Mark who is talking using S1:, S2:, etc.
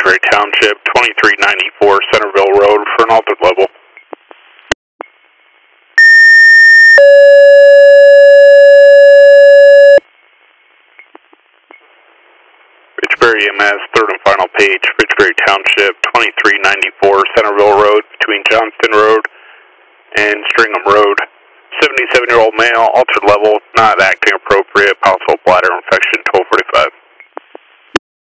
S1: Ridgeway Township, 2394 Centerville Road for an altered level. Ridgebury EMS, third and final page, Ridgebury Township, 2394 Centerville Road between Johnston Road and Stringham Road. 77-year-old male, altered level, not acting appropriate, possible bladder infection, 1245.